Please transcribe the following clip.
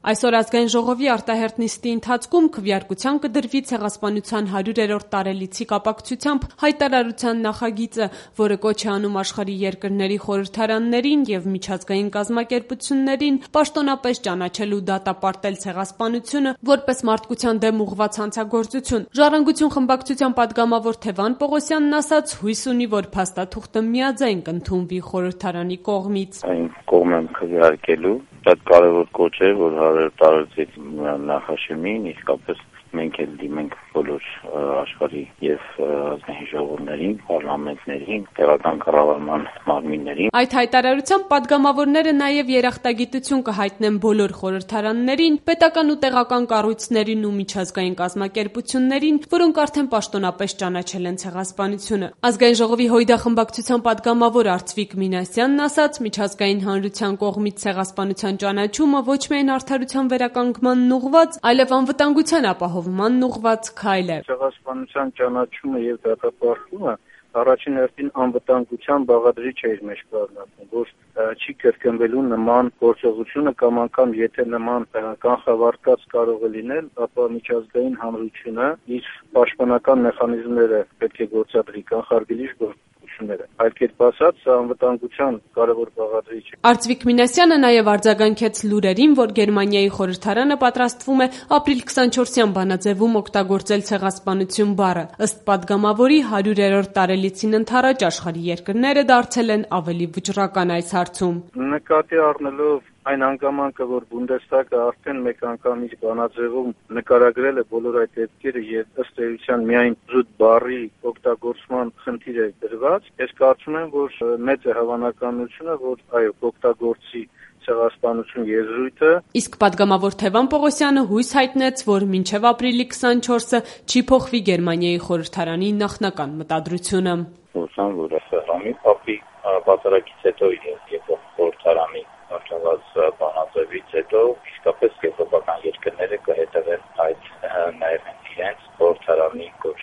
Այսօր ազգային ժողովի արտահերթ նիստի ընթացքում քվեարկության կդրվի Ցեղասպանության 100-րդ տարելիցի կապակցությամբ հայտարարության նախագիծը, որը կոչ է անում աշխարհի երկրների խորհրդարաններին եւ միջազգային կազմակերպություններին պաշտոնապես ճանաչել ու դատապարտել ցեղասպանությունը որպես մարդկության դեմ ուղղված հանցագործություն։ Ժառանգություն խմբակցության պատգամավոր Թևան Պողոսյանն ասաց, հույս ունի, որ փաստաթուղթը միաձայն կընդունվի խորհրդարանի կողմից։ Այն կողմ եմ քվեարկելու, շատ կարևոր կոչ է, որ 100 տարելիցի նախաշեմին իսկապես մենք էլ դիմենք բոլոր աշխարհի եւ ազգային ժողովներին, պարլամենտներին, տեղական կառավարման մարմիններին։ Այդ հայտարարությամբ պատգամավորները նաեւ երախտագիտություն կհայտնեն բոլոր խորհրդարաններին, պետական ու տեղական կառույցներին ու միջազգային կազմակերպություններին, որոնք արդեն պաշտոնապես ճանաչել են ցեղասպանությունը։ Ազգային ժողովի Հույդա խմբակցության պատգամավոր Արծվիկ Մինասյանն ասաց, միջազգային հանրության կողմից ցեղասպանության ճանաչումը ոչ միայն արդարության վերականգնմանն ուղղված, այլև անվտանգության ապահովմանն ուղղված քայլ է։ Ցեղասպանության ճանաչումը եւ դատապարտումը առաջին հերթին անվտանգության բաղադրիչ է իր մեջ կազմում, որ չի կրկնվելու նման գործողությունը կամ անգամ եթե նման կանխավարկած կարող է լինել, ապա միջազգային հանրությունը իր պաշտպանական մեխանիզմները պետք է գործադրի կանխարգելիչ գործողությունները։ Այլ կերպ ասած, անվտանգության կարևոր բաղադրիչ է։ Արծվիկ Մինասյանը նաև արձագանքեց լուրերին, որ Գերմանիայի խորհրդարանը պատրաստվում է ապրիլ 24-յան բանաձևում օգտագործել ցեղասպանություն բառը։ Ըստ պատգամավորի 100-րդ տարելիցին ընդառաջ աշխարհի երկրները դարձել են ավելի վճռական այս հարցում։ Նկատի առնելով այն հանգամանքը, որ Բունդեսթագը արդեն մեկ անգամ իր բանաձևում նկարագրել է բոլոր այդ դեպքերը եւ ըստ էության միայն զուտ բառի օգտագործման խնդիր է դրված, ես կարծում եմ, որ մեծ է հավանականությունը, որ այո, օգտագործի ցեղասպանություն եզրույթը։ Իսկ պատգամավոր Թևան Պողոսյանը հույս հայտնեց, որ մինչև ապրիլի 24-ը չի փոխվի Գերմանիայի խորհրդարանի նախնական մտադրությունը։ Ուսան, որ Սահրամի փապի բացառակից հետո եւ խորհրդարանի արտահայտված բանաձևից հետո իսկապես եվրոպական երկրները կհետևեն այդ նաեւ իրենց խորհրդարանի